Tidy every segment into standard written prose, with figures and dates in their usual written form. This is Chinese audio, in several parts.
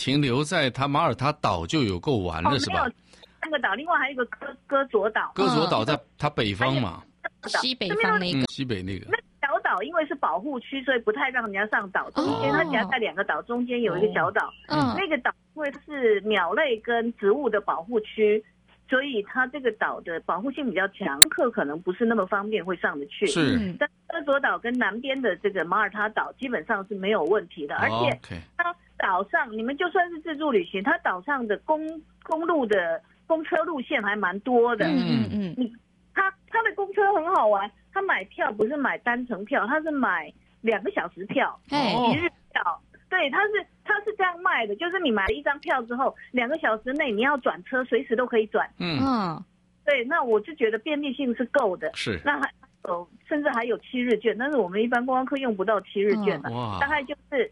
停留在他马耳他岛就有够玩了，是吧？ 没有3个岛，另外还有一个戈佐岛。 戈佐岛在它北方嘛， 西北方那个， 西北那个。 那小岛因为是保护区，所以不太让人家上岛。中间它夹在2个岛中间有一个小岛，那个岛因为是鸟类跟植物的保护区，所以它这个岛的保护性比较强，客可能不是那么方便会上得去。 是， 但戈佐岛跟南边的这个马耳他岛基本上是没有问题的，而且它岛上你们就算是自助旅行，它岛上的公路的公车路线还蛮多的。它的公车很好玩，它买票不是买单程票，它是买2个小时票，1日票。对，它是这样卖的，就是你买了1张票之后，2个小时内你要转车，随时都可以转。对，那我就觉得便利性是够的。是，那还有甚至还有7日券，但是我们一般观光客用不到7日券的，大概就是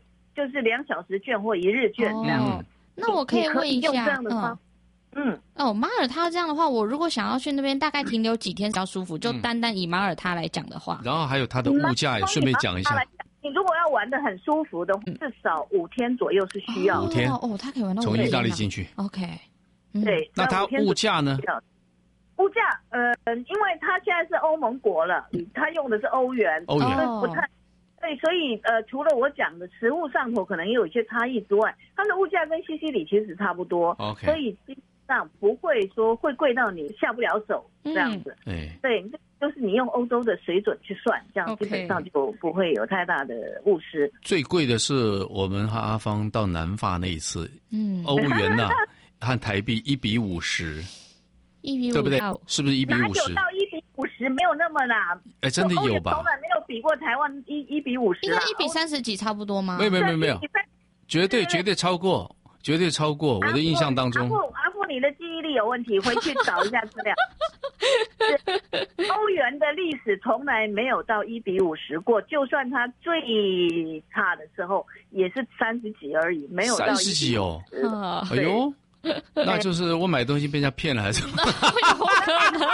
2小时券或1日券这样。 那我可以问一下， 用这样的方马耳他这样的话，我如果想要去那边，大概停留几天比较舒服？就单单以马耳他来讲的话， 然后还有它的物价也顺便讲一下。 你如果要玩得很舒服的话，至少5天左右是需要。 5天它可以玩到从意大利进去。 OK， 对。 那它物价呢？ 物价因为它现在是欧盟国了，它用的是欧元，不太。对，所以除了我讲的食物上头可能也有一些差异之外，它的物价跟西西里其实差不多。所以基本上不会说会贵到你下不了手这样子。对，就是你用欧洲的水准去算，这样基本上就不会有太大的误失。 最贵的是我们和阿芳到南法那一次，欧元呐和台币1比50，对不对？是不是1比50？ 哪有到1比50？没有那么啦。 真的有吧？ 从来没有比过台湾1比50， 应该1比30几差不多吗？ 没有，绝对超过，绝对超过。我的印象当中， 阿富你的记忆力有问题，回去找一下资料。欧元的历史从来没有到1比50过，就算它最差的时候也是30几而已，没有到 30几哦。哎呦，那就是我买东西被人家骗了还是？ 有可能。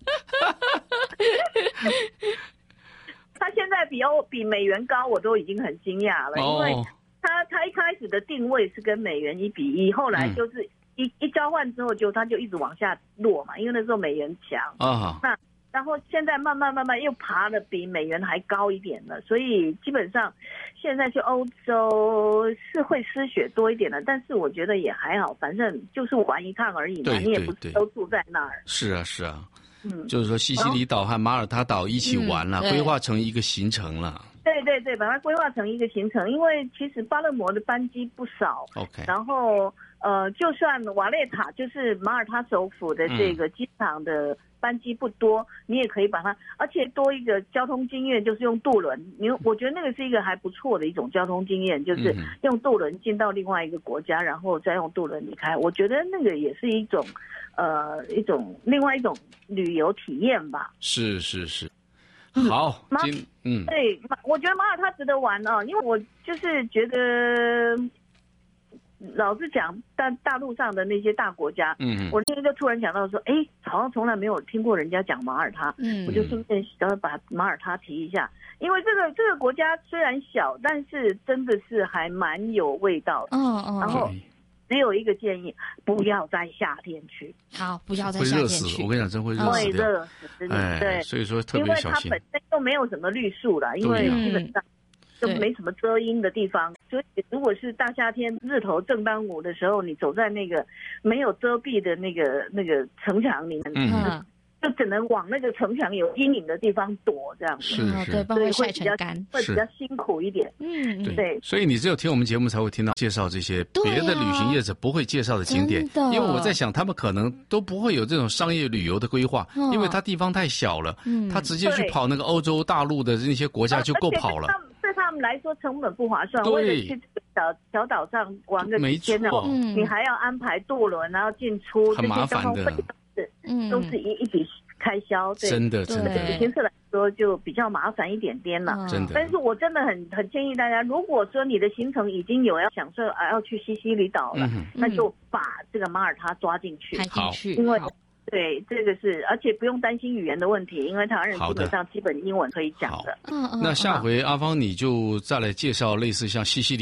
它现在比美元高，我都已经很惊讶了，因为它一开始的定位是跟美元1比1，后来就是一交换之后它就一直往下落嘛，因为那时候美元强那然后现在慢慢又爬了比美元还高一点了，所以基本上现在去欧洲是会失血多一点的，但是我觉得也还好，反正就是玩一趟而已嘛，你也不是都住在那儿。 是啊，就是说西西里岛和马耳他岛一起玩了，规划成一个行程了。 对，把它规划成一个行程，因为其实巴勒摩的班机不少。然后就算瓦列塔就是马耳他首府的这个机场的班机不多，你也可以把它，而且多一个交通经验就是用渡轮。我觉得那个是一个还不错的一种交通经验，就是用渡轮进到另外一个国家，然后再用渡轮离开。我觉得那个也是一种另外一种旅游体验吧。 是。好， 对，我觉得马耳他值得玩因为我就是觉得，老实讲，大陆上的那些大国家，我那天就突然想到说，好像从来没有听过人家讲马耳他，我就顺便把马耳他提一下，因为这个国家虽然小，但是真的是还蛮有味道的，然后。只有一个建议，不要在夏天去。 好，不要在夏天去。 会热死，我跟你讲，真会热死。 会热死，对。 所以说特别小心。 因为它本身又没有什么绿树了，因为基本上就没什么遮阴的地方，所以如果是大夏天日头正当午的时候，你走在那个没有遮蔽的那个城墙里面，就只能往那个城墙有阴影的地方躲，这样子。 对，不然会晒成干， 会比较辛苦一点。对。 所以你只有听我们节目才会听到介绍这些别的旅行业者不会介绍的景点，因为我在想他们可能都不会有这种商业旅游的规划，因为它地方太小了，他直接去跑那个欧洲大陆的那些国家就够跑了。 对他们来说成本不划算，为了去这个小岛上玩个几天你还要安排渡轮，然后进出很麻烦的。 都是一笔开销，对， 真的， 旅行社来说就比较麻烦一点点了， 真的。 但是我真的很建议大家，如果说你的行程已经有要想说要去西西里岛了，那就把这个马耳他抓进去，因为对这个是，而且不用担心语言的问题，因为台湾人基本上基本英文可以讲的。 那下回阿芳你就再来介绍类似像西西里岛，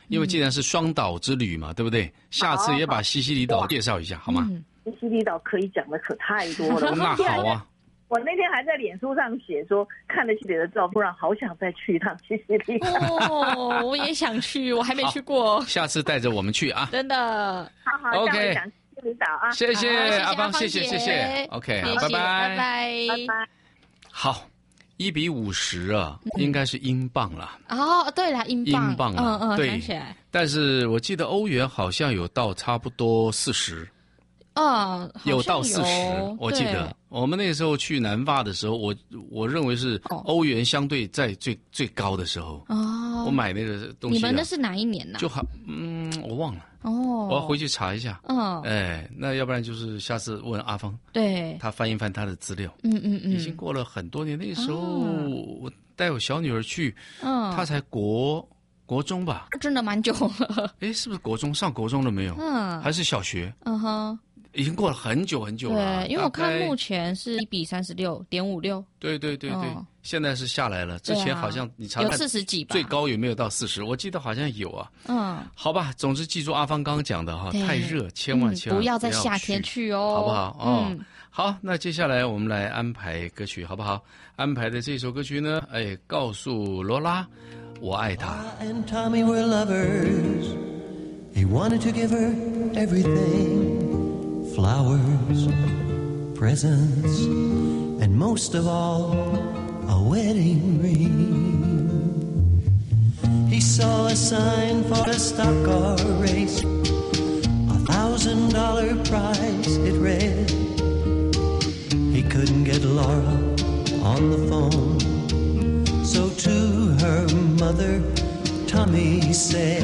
因为既然是双岛之旅嘛，对不对？下次也把西西里岛介绍一下，好吗？ 西西里岛可以讲的可太多了。 那好啊。 我那天还在脸书上写说，看了西西里的照片，好想再去一趟西西里岛。 哦，我也想去，我还没去过。 下次带着我们去啊！ 真的。 好 ，OK。 讲西西里岛啊， 谢谢阿芳，谢谢。OK， 好，拜拜。 拜拜。 好，1:50啊，应该是英镑了。 哦，对了，英镑啊，对。 想起来。 但是我记得欧元好像有到差不多40。有到40，我记得我们那个时候去南法的时候，我认为是欧元相对在最高的时候。我买那个东西。 你们那是哪一年呢？ 就好，我忘了。我要回去查一下。那要不然就是下次问阿芳， 对， 他翻一翻他的资料。已经过了很多年，那个时候我带我小女儿去，她才国中吧？ 真的蛮久了。 是不是国中？上国中了没有？还是小学？已经过了很久很久了。 对，因为我看目前是1:36.56。对， 现在是下来了。之前好像你查有40几吧？ 最高有没有到40？我记得好像有啊。好吧，总之记住阿芳刚刚讲的哈，太热，千万不要在夏天去哦， 好不好？好，那接下来我们来安排歌曲，好不好？安排的这首歌曲呢，告诉罗拉，我爱她。 And Tommy were lovers. He wanted to give her everything. Flowers, presents, and most of all, a wedding ring. He saw a sign for a stock car race, $1,000 prize it read. He couldn't get Laura on the phone, so to her mother, Tommy said,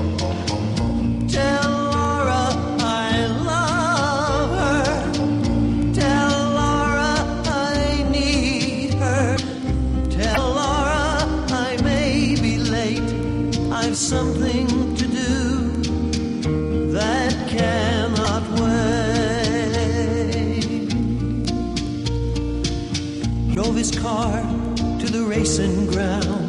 Tell Laura I love her. Tell Laura I need her. Tell Laura I may be late. I've something to do that cannot wait. Drove his car to the racing ground.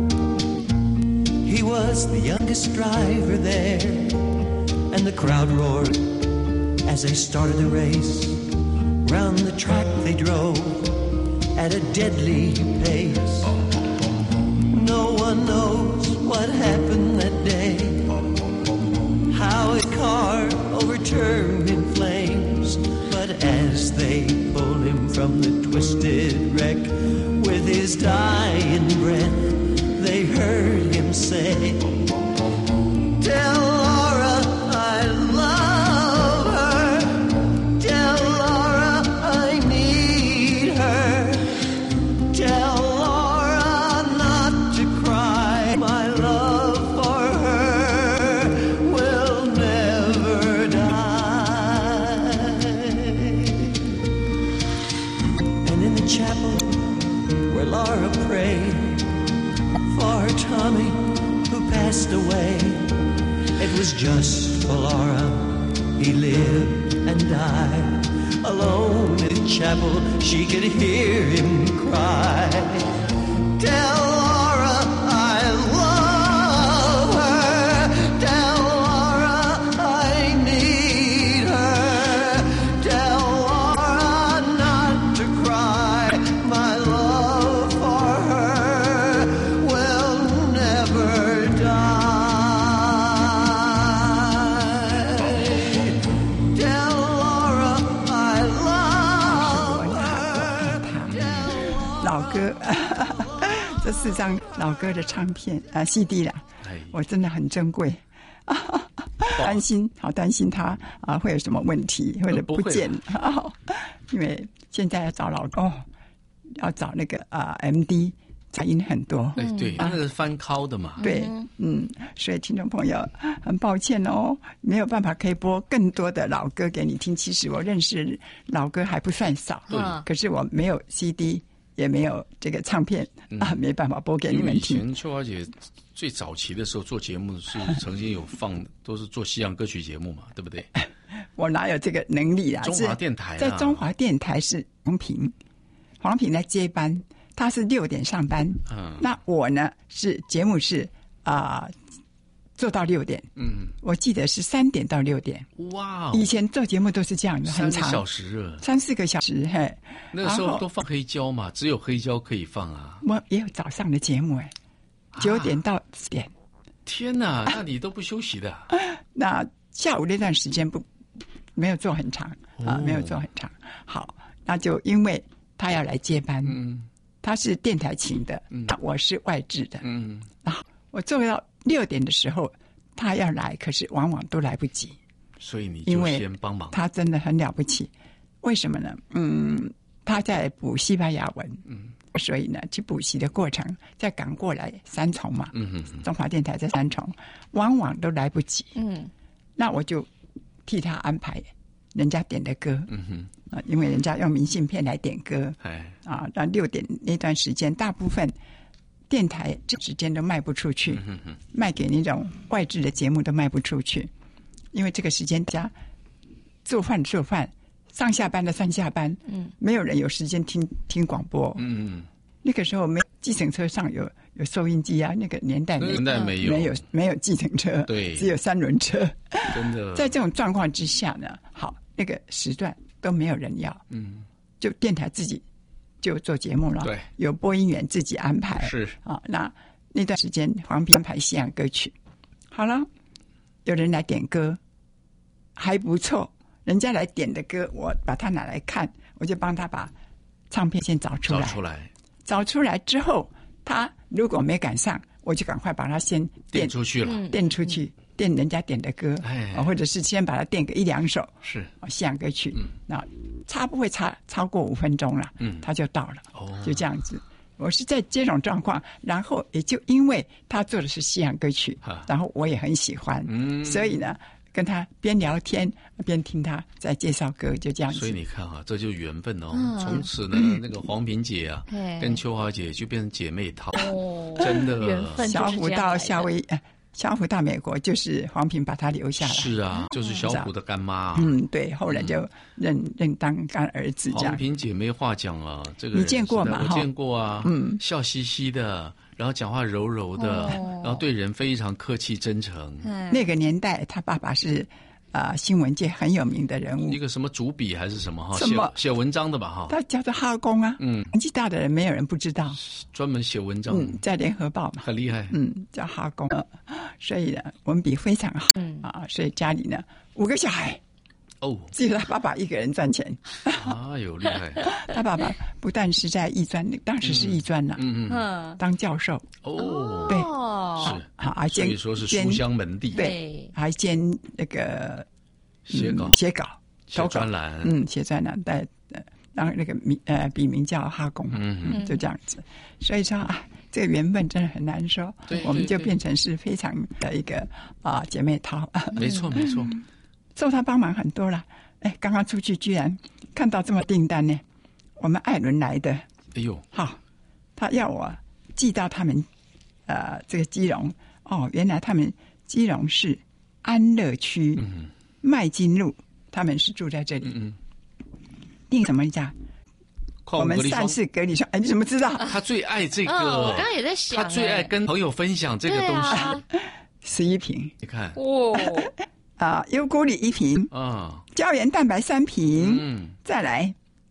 He was the youngest driver there, and the crowd roared as they started the race. Round the track they drove at a deadly pace. No one knows what happened that day, how his car overturned in flames. But as they pulled him from the twisted wreck, with his dying breath, they heard him say, Tell Laura I love her. Tell Laura I need her. Tell Laura not to cry. My love for her will never die. And in the chapel where Laura prayed for Tommy who passed away, it was just for Laura he lived and died. Alone in the chapel she could hear him cry, Tell Laura I love her. Tell Laura I need her. Tell Laura not to cry. My love for her will never die. Tell Laura I love her. 老歌，这4张老歌的唱片CD 啦，我真的很珍贵。担心，好担心他会有什么问题或者不见，因为现在要找要找那个MD 杂音很多。 对，那个是翻拷的嘛。 对，所以听众朋友很抱歉哦，没有办法可以播更多的老歌给你听。其实我认识老歌还不算少，可是我没有 CD。也没有这个唱片没办法播给你们听。 因为以前秋华姐最早期的时候做节目是曾经有放，都是做西洋歌曲节目嘛，对不对？ 我哪有这个能力啊？ 中华电台在中华电台是黄平在接班，他是6点上班。那我呢是节目是做到6点。我记得是3点到6点。 哇！ 以前做节目都是这样的，很长 3个小时啊 ，3-4个小时。嘿， 那个时候都放黑胶嘛，只有黑胶可以放啊。 我也有早上的节目9点到10点。 天哪，那你都不休息的？ 那下午那段时间没有做很长没有做很长。好，那就因为他要来接班，他是电台请的，我是外置的，然后我做到6点的时候，他要来，可是往往都来不及， 所以你就先帮忙。 他真的很了不起，为什么呢？他在补西班牙文，所以呢，去补习的过程再赶过来3重嘛，中华电台在3重，往往都来不及，那我就替他安排人家点的歌，因为人家用明信片来点歌，那6点那段时间，大部分电台这时间都卖不出去，卖给那种外置的节目都卖不出去，因为这个时间大家做饭，上下班的上下班，没有人有时间听广播，那个时候计程车上有收音机啊，那个年代没有计程车， 对， 只有3轮车， 真的。在这种状况之下呢，好，那个时段都没有人要，就电台自己就做节目了， 对， 有播音员自己安排， 是啊，那段时间黄平安排西洋歌曲，好了，有人来点歌，还不错。人家来点的歌，我把它拿来看，我就帮他把唱片先找出来之后，他如果没赶上，我就赶快把它先垫出去了， 垫人家点的歌，或者是先把它垫个1-2首， 是西洋歌曲，那不会超过5分钟了，他就到了，就这样子。我是在这种状况，然后也就因为他做的是西洋歌曲，然后我也很喜欢，所以呢。跟他边聊天边听他在介绍歌，就这样子。 所以你看这就缘分哦。从此呢，那个黄平姐啊，跟秋华姐就变成姐妹淘，真的。 缘分小虎到小虎到美国，就是黄平把他留下来。 是啊，就是小虎的干妈。 对，后来就认当干儿子这样。 黄平姐没话讲啊，这个你见过吗？ 我见过啊，笑嘻嘻的。然后讲话柔柔的，然后对人非常客气真诚。 那个年代，他爸爸是新闻界很有名的人物， 一个什么主笔还是什么写文章的吧他叫做哈公啊，年纪大的人没有人不知道， 专门写文章， 在联合报嘛， 很厉害， 叫哈公，所以呢文笔非常好，所以家里呢5个小孩。只有他爸爸一个人赚钱。 有厉害！ 他爸爸不但是在艺专，当时是艺专了，当教授。对， 是，所以说是书香门第。 对，还兼那个写稿， 写专栏， 写专栏，当那个笔名叫哈公，就这样子。所以说这个缘分真的很难说，我们就变成是非常的一个姐妹淘。 没错，没错。 受他帮忙很多了，刚刚出去居然看到这么订单呢，我们艾伦来的， 哎呦， 好，他要我寄到他们这个基隆，原来他们基隆市安乐区麦金路，他们是住在这里，订什么家？我们善事隔离霜，你怎么知道？ 他最爱这个， 我刚刚也在想， 他最爱跟朋友分享这个东西，11瓶， 你看， 优菇里1瓶，胶原蛋白3瓶，再来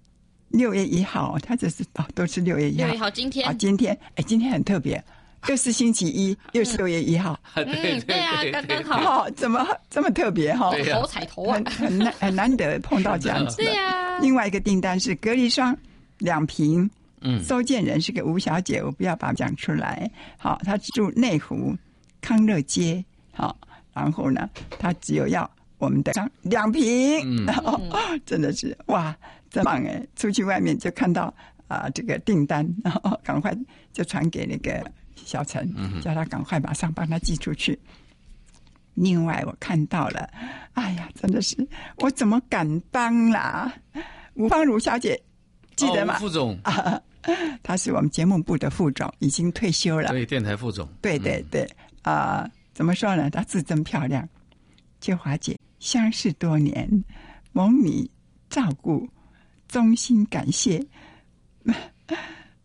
6月1号，它这是都是6月1号。6 月1号今天， 今天很特别，又是星期一，又是6月1号。 对啊，刚刚好。 怎么这么特别哈？ 头彩头啊， 很难得碰到这样子的。 对啊。 另外一个订单是隔离霜2瓶，收件人是个吴小姐，我不要把它讲出来。好，她住内湖康乐街，好。然后呢，他只有要我们的2瓶，真的是哇，真棒哎！出去外面就看到这个订单，然后赶快就传给那个小陈，叫他赶快马上帮他寄出去。另外我看到了，哎呀，真的是我怎么敢帮啦？吴芳如小姐记得吗？ 副总他是我们节目部的副总，已经退休了。 对，电台副总。 对怎么说呢？她字真漂亮。秋华姐相识多年，蒙你照顾，衷心感谢。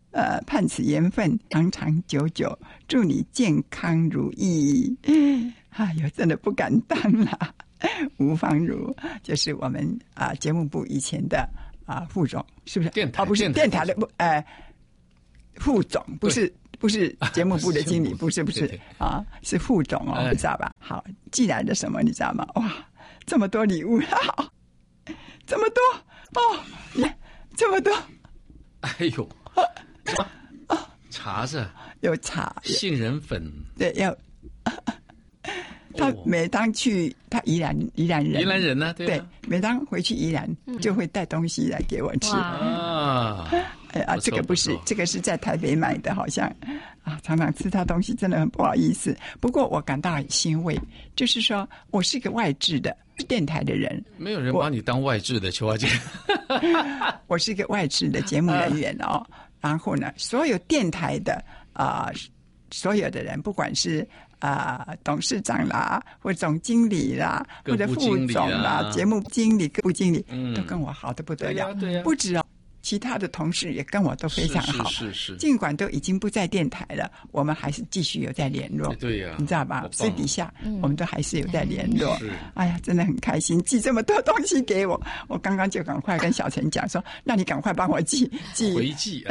盼此缘分长长久久，祝你健康如意。 哎呦，真的不敢当啦。吴芳如就是我们节目部以前的副总，是不是？ 电台不是电台的副总，不是节目部的经理，不是是副总哦，你知道吧？好，寄来的什么你知道吗？哇，这么多礼物，好，这么多哦，你看这么多， 哎呦，茶是有茶， 杏仁粉， 对，要。他每当去他宜兰人呢， 对，每当回去宜兰就会带东西来给我吃这个不是，这个是在台北买的，好像常常吃他东西真的很不好意思。不过我感到很欣慰，就是说我是个外置的电台的人， 没有人把你当外置的，邱华姐。 我是一个外置的节目人员哦。然后呢，所有电台的所有的人，不管是董事长啦，或总经理啦，或者副总啦，节目经理、各部经理，都跟我好得不得了。 对呀， 不止哦，其他的同事也跟我都非常好。 是。尽管都已经不在电台了，我们还是继续有在联络。 对呀， 你知道吧？私底下我们都还是有在联络。哎呀，真的很开心，寄这么多东西给我。我刚刚就赶快跟小陈讲说，那你赶快帮我寄回寄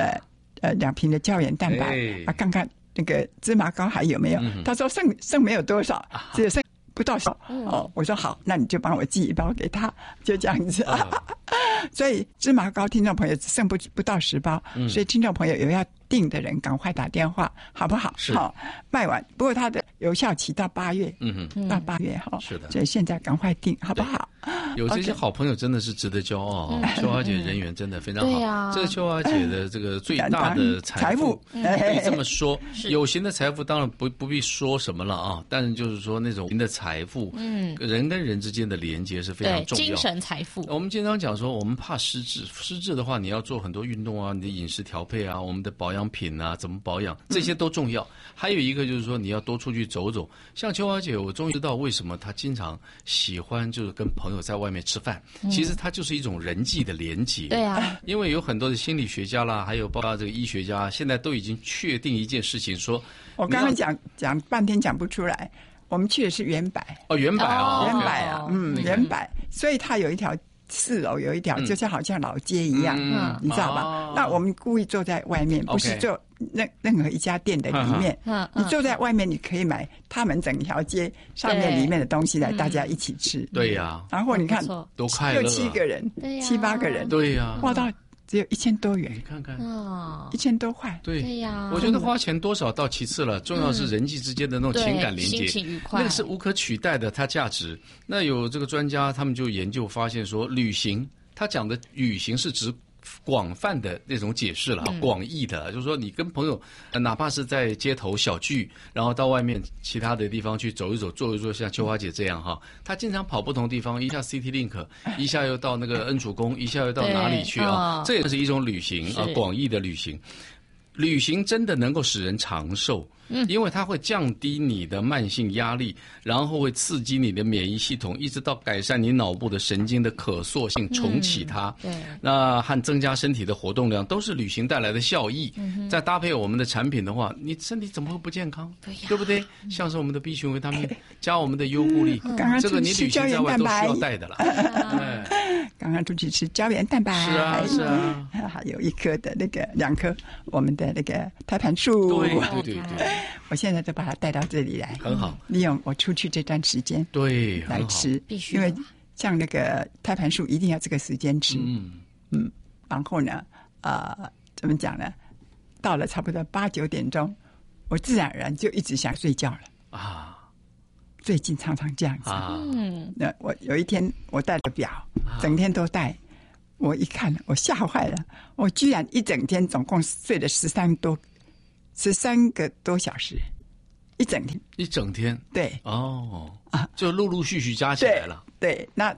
2瓶的胶原蛋白看看。那个芝麻糕还有没有？他说剩没有多少，只有剩不到10包。我说好，那你就帮我寄1包给他，就这样子。所以芝麻糕听众朋友只剩不到10包，所以听众朋友有要订的人赶快打电话，好不好？好，卖完。不过它的有效期到8月，到8月哈。是的，所以现在赶快订，好不好？ 有这些好朋友真的是值得骄傲邱华姐人缘真的非常好。这是邱华姐的这个最大的财富，可以这么说。有形的财富当然不必说什么了但是就是说那种的财富，人跟人之间的连接是非常重要。 精神财富。 我们经常讲说，我们怕失智的话，你要做很多运动你的饮食调配我们的保养品怎么保养，这些都重要。还有一个就是说，你要多出去走走。像邱华姐，我终于知道为什么她经常喜欢就是跟朋友在外面吃饭。其实它就是一种人际的连结。 对啊， 因为有很多的心理学家啦，还有包括这个医学家，现在都已经确定一件事情，说我刚刚讲半天讲不出来。我们去的是原柏原柏原柏，所以它有一条4楼有一条，就像好像老街一样，你知道吧？那我们故意坐在外面，不是坐任何一家店的里面。你坐在外面，你可以买他们整条街上面里面的东西来，大家一起吃。 对呀。 然后你看， 多快乐 ，6-7个人，7、8个人。 对呀。 花到只有1000多元， 你看看 1000多块。 对呀。 我觉得花钱多少到其次了，重要是人际之间的那种情感连接， 心情愉快， 那个是无可取代的，它价值。那有这个专家他们就研究发现说，旅行，他讲的旅行是指广泛的那种解释了，广义的，就是说你跟朋友，哪怕是在街头小聚，然后到外面其他的地方去走一走、坐一坐，像秋华姐这样她经常跑不同地方，一下 City Link， 一下又到那个恩主公，一下又到哪里去这也是一种旅行广义的旅行。旅行真的能够使人长寿，因为它会降低你的慢性压力，然后会刺激你的免疫系统，一直到改善你脑部的神经的可塑性，重启它。那和增加身体的活动量都是旅行带来的效益。再搭配我们的产品的话，你身体怎么会不健康？对不对？像是我们的 B 群维他命，加我们的优固力，这个你旅行在外都需要带的了。 刚刚出去吃胶原蛋白， 是啊， 还有1颗的那个2颗我们的那个胎盘素。 对， 我现在都把它带到这里来， 很好。 利用我出去这段时间， 对， 来吃， 必须。 因为像那个胎盘素一定要这个时间吃，然后呢，怎么讲呢？到了差不多8、9点钟，我自然而然就一直想睡觉了最近常常这样子那我有一天我带了表，整天都带。我一看，我吓坏了，我居然一整天总共睡了13个多小时，一整天，对， 就陆陆续续加起来了。 对，那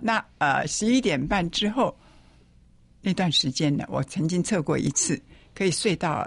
11点半之后那段时间呢，我曾经测过一次，可以睡到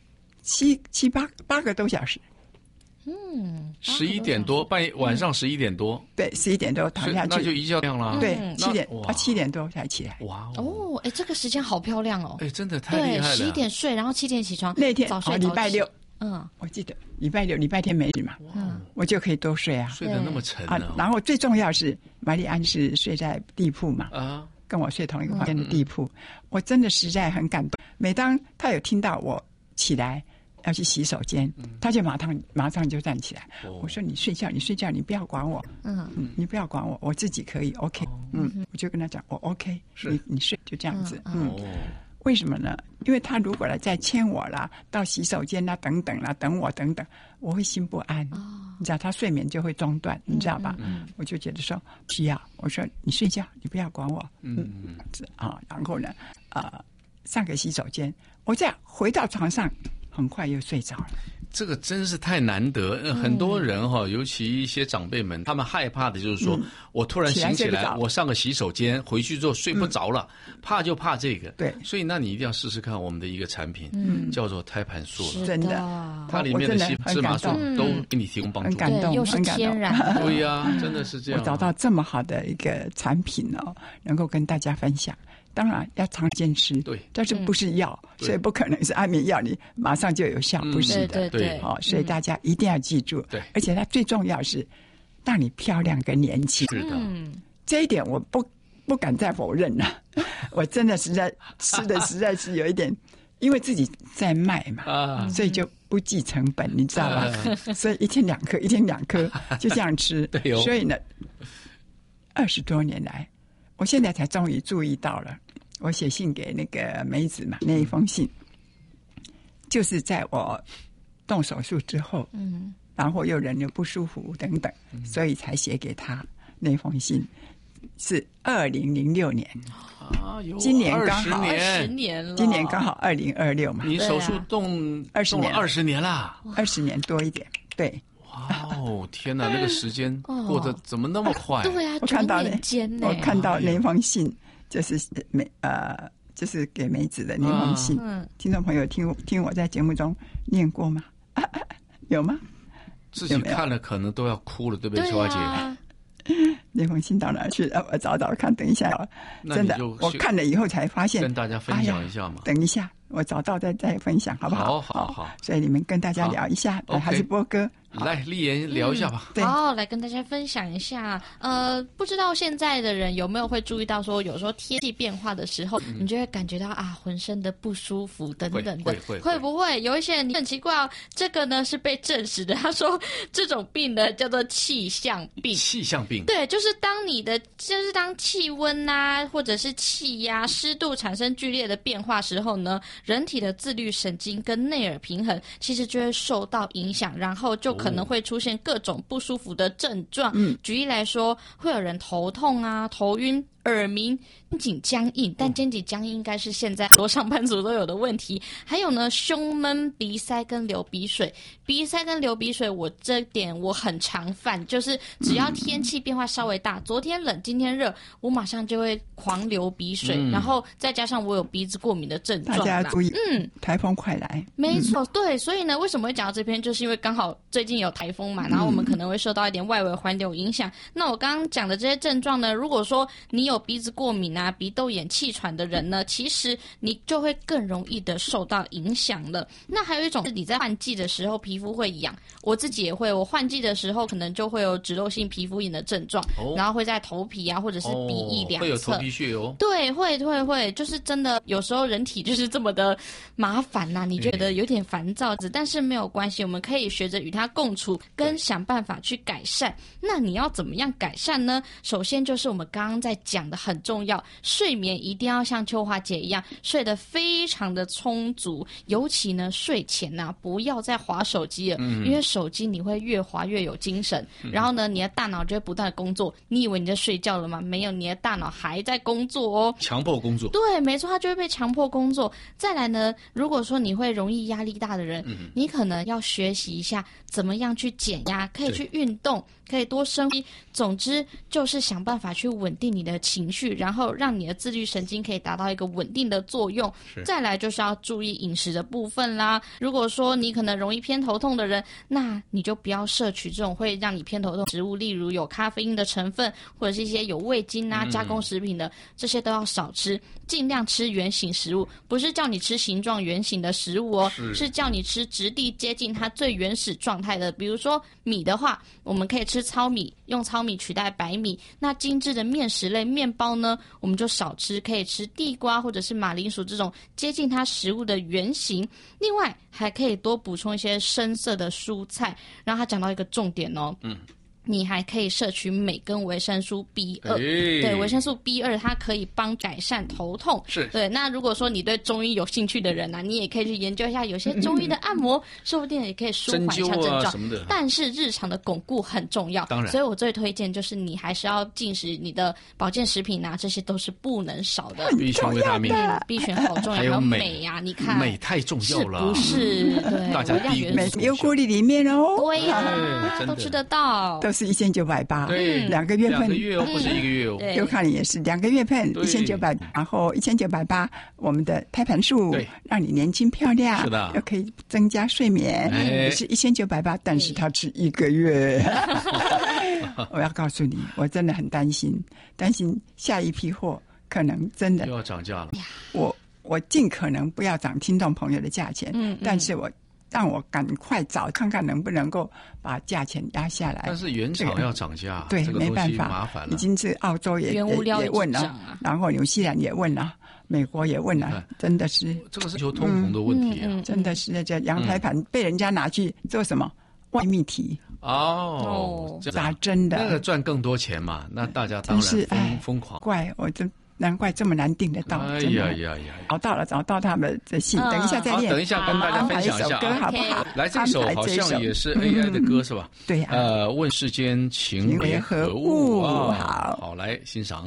8个多小时。 11点多，晚上11点多， 对，11点多躺下去， 那就一觉亮了。 对，7点多才起来。 哇这个时间好漂亮哦！ 真的太厉害了。 对，11点睡，然后7点起床。 那天早睡礼拜6， 我记得礼拜六、礼拜天没事嘛，我就可以多睡啊， 睡得那么沉啊。 然后最重要是玛丽安是睡在地铺嘛，跟我睡同一个房间的地铺，我真的实在很感动。每当他有听到我起来要去洗手间，他就马上就站起来。我说你睡觉，你不要管我，你不要管我，我自己可以 OK，我就跟他讲我 OK， 你睡就这样子，为什么呢？因为他如果来再牵我啦，到洗手间啦，等等啦，等我会心不安，你知道他睡眠就会中断，你知道吧？我就觉得说需要，我说你睡觉，你不要管我，然后呢，上个洗手间，我再回到床上，很快又睡着了。 这个真是太难得，很多人尤其一些长辈们，他们害怕的就是说，我突然醒起来，我上个洗手间，回去之后睡不着了，怕就怕这个。 对， 所以那你一定要试试看我们的一个产品，叫做胎盘素了。 真的， 它里面的芝麻素都给你提供帮助， 很感动， 又是天然。 对呀，真的是这样。 我找到这么好的一个产品能够跟大家分享。当然要长坚持， 对， 但是不是药，所以不可能是安眠药，你马上就有效，不是的， 对， 所以大家一定要记住， 对， 而且它最重要是让你漂亮跟年轻， 是的， 这一点我不敢再否认了，我真的实在是有一点，因为自己在卖嘛，所以就不计成本，你知道吧？所以一天2颗就这样吃， 对哦， 所以呢，20多年来，我现在才终于注意到了。我写信给那个梅子嘛，那一封信，就是在我动手术之后，然后又人又不舒服等等，所以才写给他那封信，是2006年今年刚好 20年了， 今年刚好2026嘛。 你手术动20年啦 ，20年多一点，对。 哇天哪，那个时间过得怎么那么快？ 对啊， 我看到那封信。就是就是给梅子的那封信，听众朋友听我在节目中念过吗？有吗？ 自己看了可能都要哭了，对不对，秋华姐？ 那封信到哪去？我找找看，等一下。真的，我看了以后才发现， 跟大家分享一下嘛。 等一下，我找到再分享，好不好？ 好。 所以你们跟大家聊一下，还是波哥？ 来，丽妍聊一下吧。 好，来跟大家分享一下。不知道现在的人有没有会注意到说，有时候天气变化的时候，你就会感觉到浑身的不舒服等等的。会不会有一些人很奇怪哦？这个呢是被证实的，他说这种病呢叫做气象病。 气象病。 对，就是当气温或者是气压、湿度产生剧烈的变化时候呢，人体的自律神经跟内耳平衡其实就会受到影响，然后就可能会出现各种不舒服的症状。举例来说，会有人头痛头晕、耳鸣、肩颈僵硬，但肩颈僵硬应该是现在很多上班族都有的问题。还有呢，胸闷、鼻塞跟流鼻水。鼻塞跟流鼻水，这点我很常犯，就是只要天气变化稍微大，昨天冷今天热，我马上就会狂流鼻水，然后再加上我有鼻子过敏的症状。 大家注意，台风快来。 没错，对，所以呢，为什么会讲到这篇，就是因为刚好最近有台风嘛，然后我们可能会受到一点外围环流影响。那我刚刚讲的这些症状呢，如果说你有鼻子过敏鼻窦炎、气喘的人呢，其实你就会更容易的受到影响了。那还有一种是你在换季的时候皮肤会痒，我自己也会，我换季的时候可能就会有脂漏性皮肤炎的症状，然后会在头皮或者是鼻翼两侧， 会有头皮屑哦。 对，会，就是真的有时候人体就是这么的麻烦你觉得有点烦躁，但是没有关系，我们可以学着与它共处，跟想办法去改善。那你要怎么样改善呢？首先就是我们刚刚在讲的很重要，睡眠一定要像秋华姐一样睡得非常的充足，尤其呢睡前不要再滑手机了，因为手机你会越滑越有精神，然后呢你的大脑就会不断的工作，你以为你在睡觉了吗？没有，你的大脑还在工作哦， 强迫工作。 对，没错，它就会被强迫工作。再来呢，如果说你会容易压力大的人，你可能要学习一下怎么样去减压，可以去运动，可以多深呼吸，总之就是想办法去稳定你的情绪，然后让你的自律神经可以达到一个稳定的作用。再来就是要注意饮食的部分啦。如果说你可能容易偏头痛的人，那你就不要摄取这种会让你偏头痛的食物，例如有咖啡因的成分，或者是一些有味精啊、加工食品的，这些都要少吃，尽量吃原形食物。不是叫你吃形状圆形的食物哦，是叫你吃质地接近它最原始状态的。比如说米的话，我们可以吃糙米，用糙米取代白米。那精致的面食类面包呢，我们就少吃，可以吃地瓜或者是马铃薯这种接近它食物的原型。另外还可以多补充一些深色的蔬菜。然后他讲到一个重点哦，你还可以摄取镁跟维生素 B2，对，维生素 B2它可以帮改善头痛，对。那如果说你对中医有兴趣的人啊，你也可以去研究一下，有些中医的按摩，说不定也可以舒缓一下症状什么的。 但是日常的巩固很重要， 当然， 所以我最推荐就是你还是要进食你的保健食品啊，这些都是不能少的。 B 群、维他命、 B 群好重要，还有镁啊，你看镁太重要了， 是不是？对， 大家低估优锅里里面哦， 对呀，都吃得到， 都是1980。 对 ，2个月份，2 个月哦，不是1个月哦。 优卡林也是2个月份1900，然后1980，我们的胎盘素，让你年轻漂亮， 是的， 又可以增加睡眠，也是1980，但是他吃1个月。我要告诉你，我真的很担心下一批货可能真的又要涨价了。 我尽可能不要涨听众朋友的价钱，但是让我赶快找看看能不能够把价钱压下来。 但是原厂要涨价， 对， 这个没办法， 麻烦了。 已经是澳洲也问了，然后纽西兰也问了，美国也问了，真的是这个是求通膨的问题啊！ 真的是这阳台盘被人家拿去做什么外泌体哦， 打针的， 那个赚更多钱嘛，那大家当然疯狂。 怪我这。难怪这么难订得到！ 哎呀呀呀！ 找到他们的信，等一下再练。 等一下跟大家分享一下歌好不好？ 来，这首好像也是 AI 的歌是吧？ 对呀。 问世间情为何物？好，来欣赏。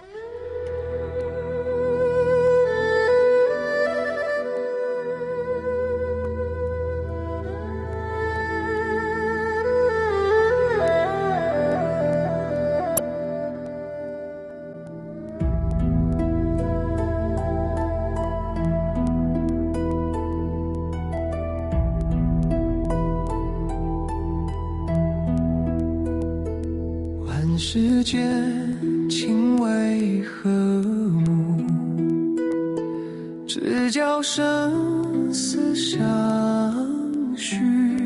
世间情为何物？只教生死相许。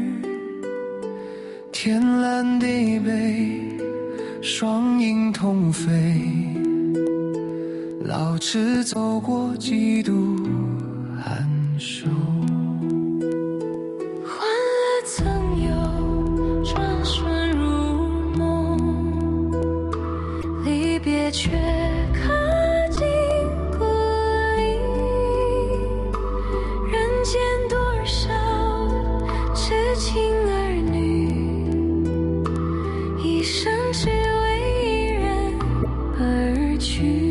天蓝地北，双鹰同飞。老翅走过几度寒暑。 却刻进骨里，人间多少痴情儿女，一生只为一人而去。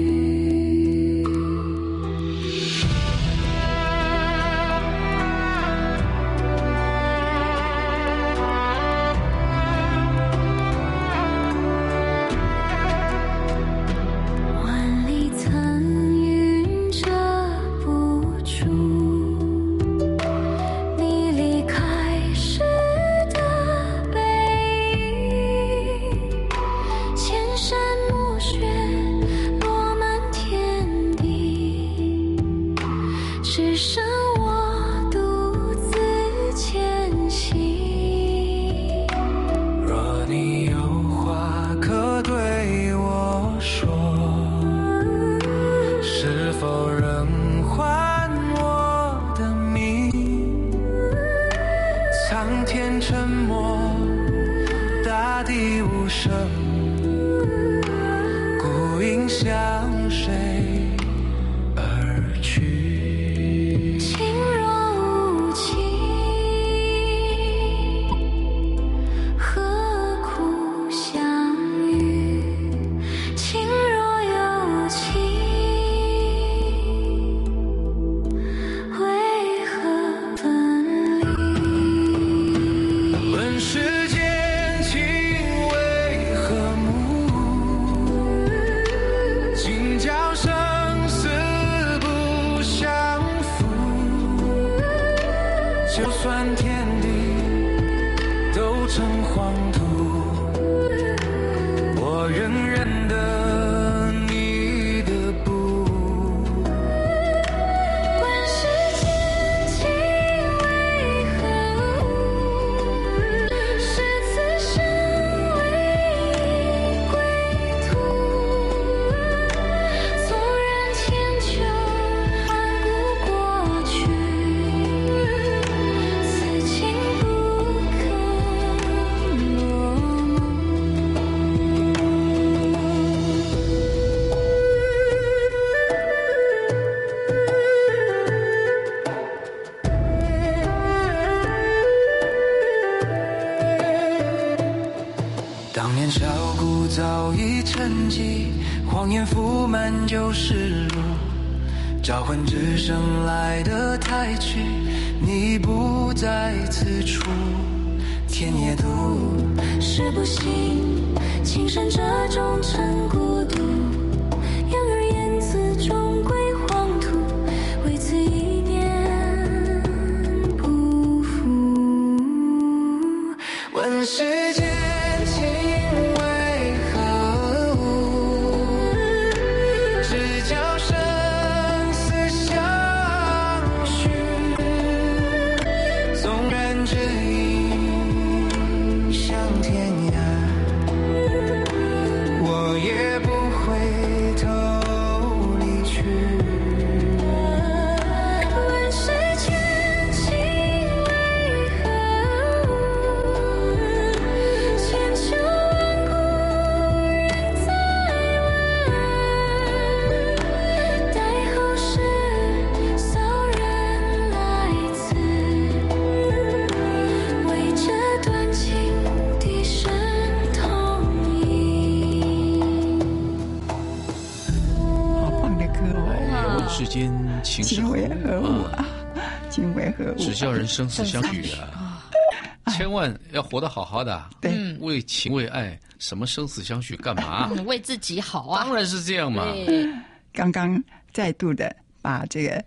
谎言覆满旧时路，召唤只剩来的太迟，你不在此处，天也独。 是不行，情深这种成孤独，养儿言辞终归黄土，为此一念不负。 问世间情为何物，只叫生死相许，纵然只影向天涯，我也不回头离去。 问世间情为何物，千秋万古人在问，待后世骚人来辞，为这段情低声同意。 好棒的歌哦！ 问世间情是情为何物啊？情为何物？ 只叫人生死相许啊！千万要活得好好的， 对， 为情为爱，什么生死相许干嘛？ 为自己好啊！ 当然是这样嘛。 刚刚再度的把这个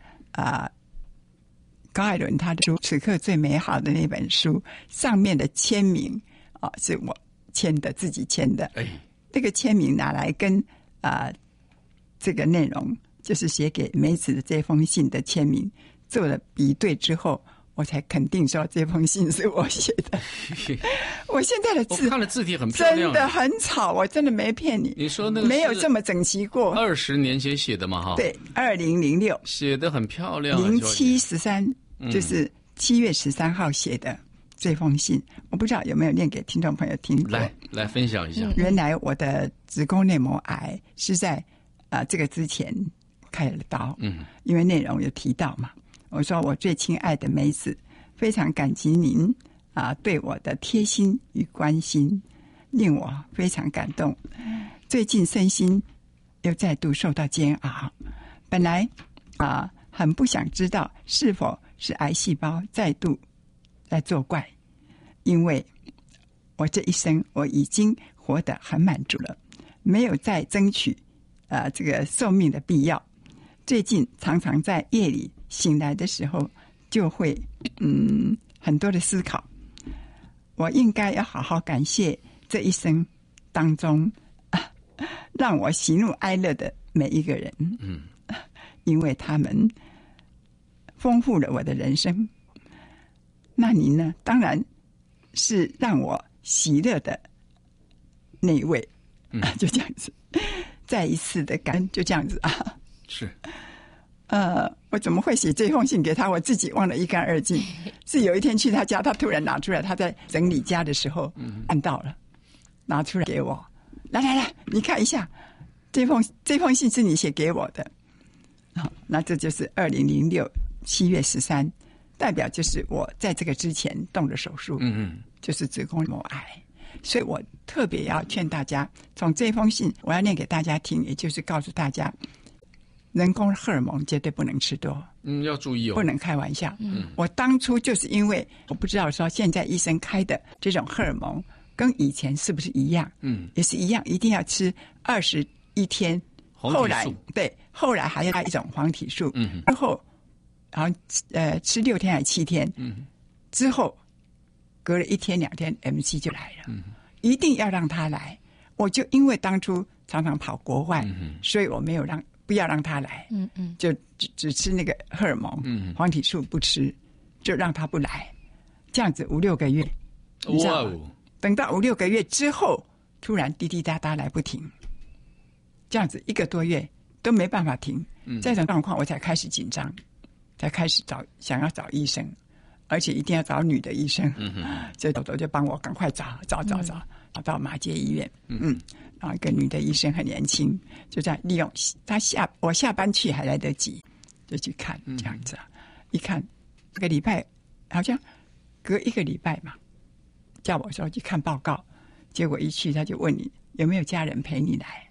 高艾伦他的书《此刻最美好的那本书》上面的签名是我签的，自己签的。 哎， 这个签名拿来跟这个内容，就是写给梅子的这封信的签名做了比对之后，我才肯定说这封信是我写的。我现在的字， 我看了字体很漂亮， 真的很吵，我真的没骗你。 你说那个没有这么整齐过 ，20年前写的嘛，哈。 对，2006 写得很漂亮。 0713就是7月13号写的这封信，我不知道有没有念给听众朋友听过。 来分享一下。 原来我的子宫内膜癌是在这个之前开了刀，因为内容有提到嘛。我说我最亲爱的梅子，非常感激您对我的贴心与关心，令我非常感动。最近身心又再度受到煎熬，本来很不想知道是否是癌细胞再度在作怪，因为我这一生我已经活得很满足了，没有再争取这个寿命的必要。最近常常在夜里醒来的时候，就会很多的思考，我应该要好好感谢这一生当中让我喜怒哀乐的每一个人，因为他们丰富了我的人生。那您呢？当然是让我喜乐的那一位，就这样子，再一次的感恩，就这样子啊。 是， 我怎么会写这封信给他？我自己忘得一干二净。是有一天去他家，他突然拿出来，他在整理家的时候看到了，拿出来给我。来，你看一下，这封信是你写给我的。好，那这就是2006 7月13，代表就是我在这个之前动的手术，就是子宫内膜癌。所以我特别要劝大家，从这封信我要念给大家听，也就是告诉大家，人工荷尔蒙绝对不能吃多， 要注意哦， 不能开玩笑。我当初就是因为我不知道说现在医生开的这种荷尔蒙跟以前是不是一样，也是一样，一定要吃21天，后来还要加一种黄体素，之后然后吃6天还是7天，之后隔了1天2天 MC 就来了，一定要让他来。我就因为当初常常跑国外，所以我没有不要让他来，就只吃那个荷尔蒙，黄体素不吃，就让他不来，这样子5、6个月，你知道吗？等到5、6个月之后，突然滴滴答答来不停，这样子1个多月都没办法停，这种状况我才开始紧张，才开始想要找医生，而且一定要找女的医生，这豆豆就帮我赶快找到马偕医院，然后一个女的医生很年轻，就在利用我下班去还来得及，就去看这样子一看这个礼拜好像隔1个礼拜嘛，叫我说去看报告，结果一去他就问你有没有家人陪你来，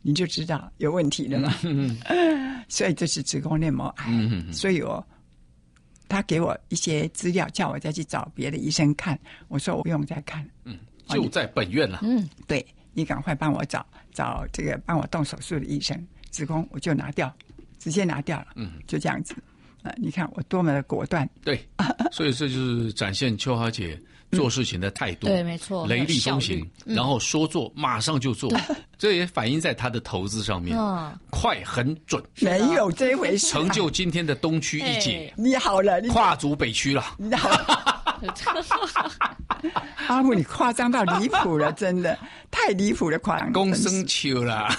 你就知道有问题了嘛。所以这是子宫内膜癌。所以他给我一些资料，叫我再去找别的医生看。我说我不用再看， 就在本院了。 对，你赶快帮我找这个帮我动手术的医生，子宫我就拿掉，直接拿掉了。就这样子。你看我多么的果断。 对，所以这就是展现秋华姐做事情的态度。 对，没错， 雷厉风行，然后说做马上就做，这也反映在她的投资上面，快很准。 没有这回事， 成就今天的东区一姐。 你好了， 跨足北区了。 你好了。阿木，你夸张到离谱了，真的太离谱了，夸张。 公生秋啦。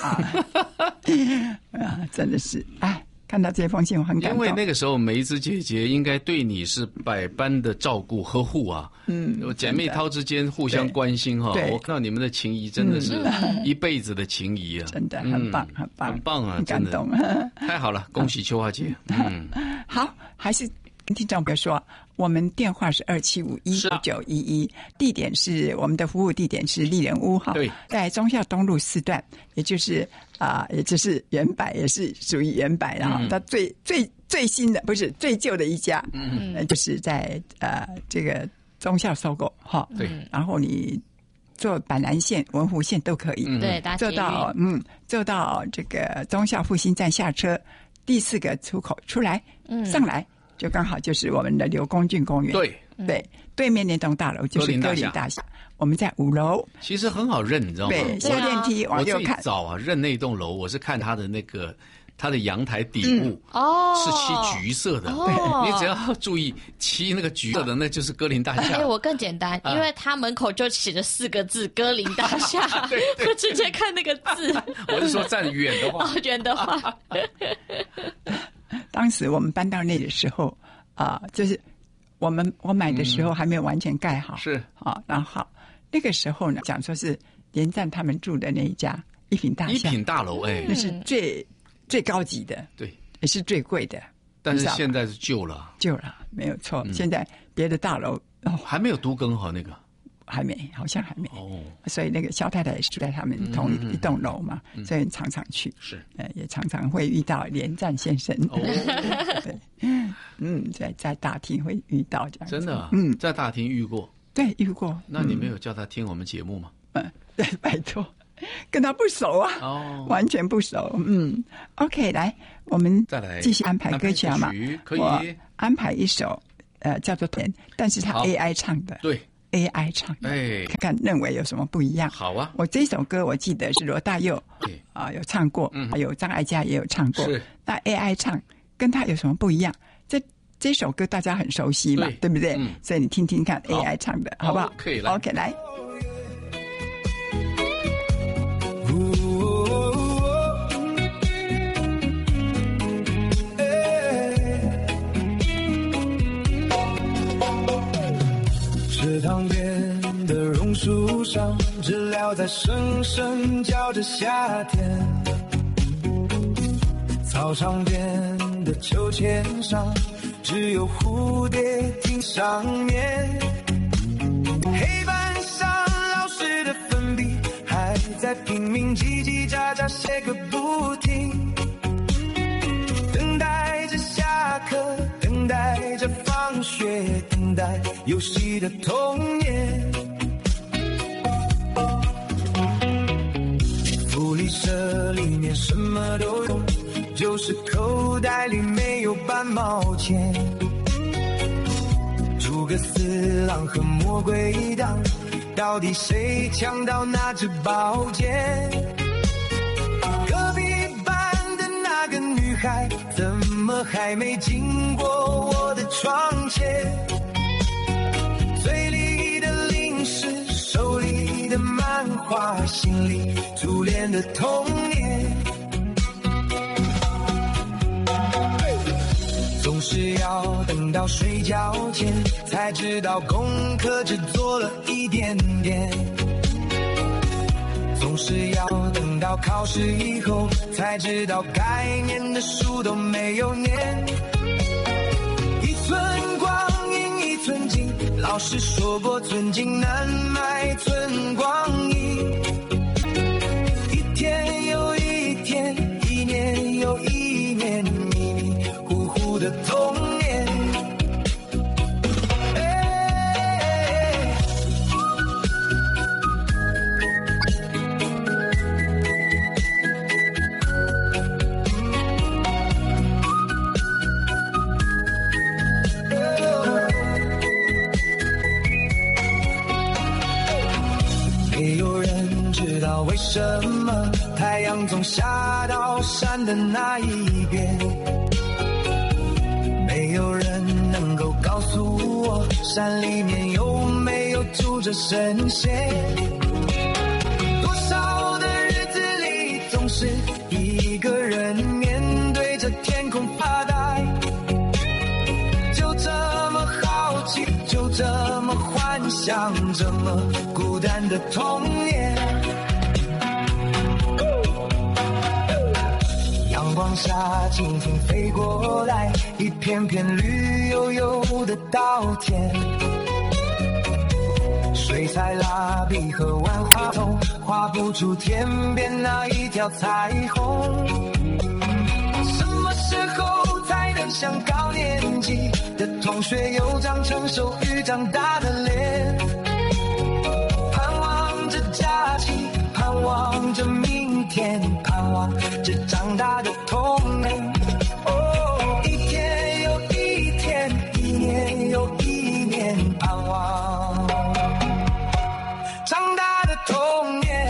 真的是哎。看到这封信我很感动， 因为那个时候梅子姐姐应该对你是百般的照顾呵护啊，姐妹淘之间互相关心哈，我看到你们的情谊真的是一辈子的情谊啊， 真的很棒，很棒， 很棒啊， 很感动， 太好了，恭喜秋华姐。 好，还是听众别说，我们电话是27519911，地点是我们的服务地点是丽人屋哈， 对， 在忠孝东路4段，也就是原百，也是属于原百，然后它最新的不是最旧的一家，就是在这个忠孝收购哈， 对， 然后你坐板南线、文湖线都可以， 对， 坐到这个忠孝复兴站下车，第4个出口出来，上来就刚好就是我们的刘公郡公园，对，对面那栋大楼就是歌林大厦。我们在5楼， 其实很好认，你知道吗？ 对，下电梯往右看。 我最早啊认那栋楼，我是看它的它的阳台底部是漆橘色的，你只要注意漆那个橘色的，那就是歌林大厦。 我更简单，因为它门口就写着4个字"歌林大厦"，我直接看那个字。 我是说站远的话， 远的话。 当时我们搬到那的时候就是我买的时候还没有完全盖好， 是然后那个时候呢，讲说是连战他们住的那一家一品大楼， 那是最高级的， 对， 也是最贵的。 但是现在是旧了， 没有错。现在别的大楼还没有都更好，那个还没，好像还没所以那个肖太太也是住在他们同一栋楼嘛，所以常常去， 是也常常会遇到连战先生。对，在大厅会遇到这样子。 真的在大厅遇过。 对，遇过。 那你没有叫他听我们节目吗？ 对，拜托，跟他不熟啊，完全不熟。OK， 来，我们再来继续安排歌曲好吗？ 可以， 我安排一首叫做《甜》，但是他 AI 唱的。 对 ，AI 唱的，看看认为有什么不一样。 好啊， 我这首歌我记得是罗大佑有唱过，还有张艾嘉也有唱过。 是， 那 AI 唱跟他有什么不一样？这首歌大家很熟悉嘛，对不对？所以你听听看 AI 唱的好不好？ 可以来 ，OK， 来。 池塘边的榕树上，知了在声声叫着夏天。操场边的秋千上，只有蝴蝶停上面。黑板上老师的粉笔还在拼命叽叽喳喳写个不停，等待着下课，等待着放学，等待游戏的童年。福利社里面什么都有，就是口袋里没有半毛钱。诸葛四郎和魔鬼党，到底谁抢到那支宝剑？隔壁班的那个女孩，怎么还没经过我的窗前？嘴里的零食，手里的漫画，心里初恋的童年。总是要等到睡觉前才知道功课只做了一点点，总是要等到考试以后才知道该念的书都没有念。一寸光阴一寸金，老师说过寸金难买寸光阴。一天又一的童年。没有人知道为什么太阳总下到山的那一边，没有人能够告诉我山里面有没有住着神仙。多少的日子里总是一个人面对着天空发呆，就这么好奇，就这么幻想，这么孤单的童年。阳光下轻轻飞过来，一片片绿油油的稻田，水彩蜡笔和万花筒画不出天边那一条彩虹。什么时候才能像高年级的同学又长成熟与长大的脸？盼望着假期，盼望着明天，盼望着长大的童年。哦，一天又一天，一年又一年，盼望长大的童年。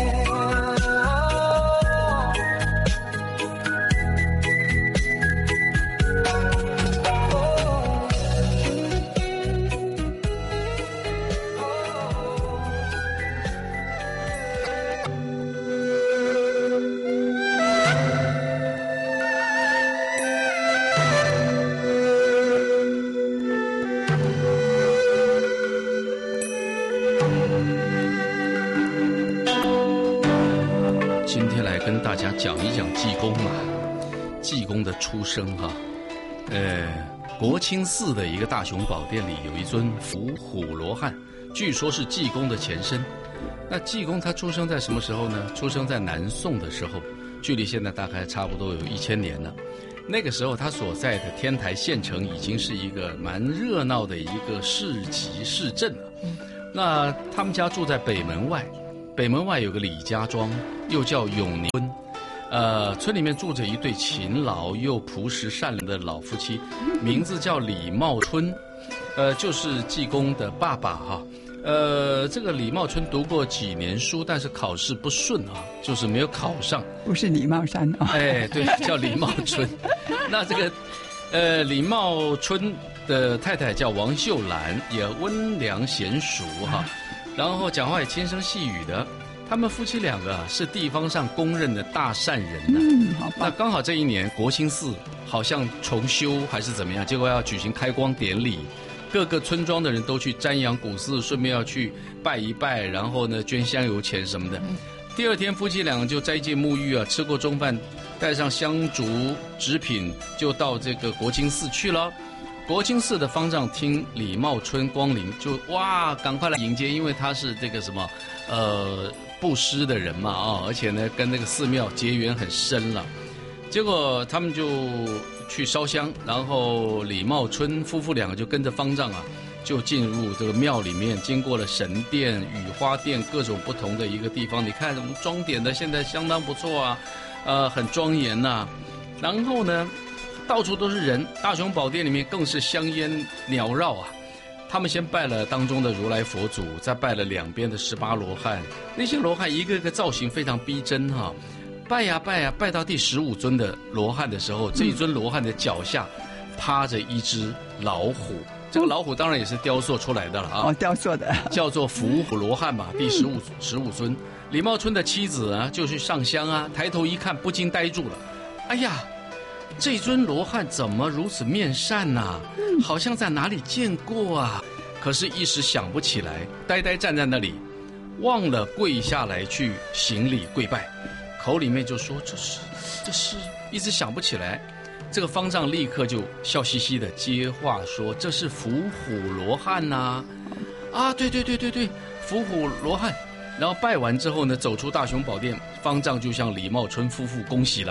今天来跟大家讲一讲济公啊，济公的出生哈。国清寺的一个大雄宝殿里有一尊伏虎罗汉，据说是济公的前身。那济公他出生在什么时候呢？出生在南宋的时候，距离现在大概差不多有1000年了。那个时候他所在的天台县城已经是一个蛮热闹的一个市集市镇了。那他们家住在北门外，北门外有个李家庄，又叫永年村。村里面住着一对勤劳又朴实善良的老夫妻，名字叫李茂春，就是济公的爸爸哈。这个李茂春读过几年书，但是考试不顺啊，就是没有考上。 不是李茂山啊。 哎，对，叫李茂春。那这个李茂春的太太叫王秀兰，也温良贤淑哈，然后讲话也轻声细语的。他们夫妻两个是地方上公认的大善人呢。 好棒。 那刚好这一年国清寺好像重修还是怎么样，结果要举行开光典礼，各个村庄的人都去瞻仰古寺，顺便要去拜一拜，然后呢捐香油钱什么的。第二天夫妻两个就斋戒沐浴啊，吃过中饭，带上香烛纸品，就到这个国清寺去了。国清寺的方丈听李茂春光临，就哇赶快来迎接，因为他是这个什么布施的人嘛啊，而且呢跟那个寺庙结缘很深了。结果他们就去烧香，然后李茂春夫妇两个就跟着方丈啊，就进入这个庙里面，经过了神殿、雨花殿各种不同的一个地方。你看我们装点的现在相当不错啊，很庄严呐。然后呢，到处都是人，大雄宝殿里面更是香烟缭绕啊。他们先拜了当中的如来佛祖，再拜了两边的18罗汉。那些罗汉一个个造型非常逼真哈。拜呀拜呀，拜到第15尊的罗汉的时候，这一尊罗汉的脚下趴着一只老虎。这个老虎当然也是雕塑出来的了啊。 哦，雕塑的， 叫做伏虎罗汉嘛，第15尊。李茂春的妻子啊，就去上香啊，抬头一看，不禁呆住了。哎呀，这尊罗汉怎么如此面善啊？好像在哪里见过啊，可是一时想不起来，呆呆站在那里，忘了跪下来去行礼跪拜，口里面就说这是，一直想不起来。这个方丈立刻就笑嘻嘻的接话说：“这是伏虎罗汉呐！”啊，对，伏虎罗汉。然后拜完之后呢，走出大雄宝殿，方丈就向李茂春夫妇恭喜了。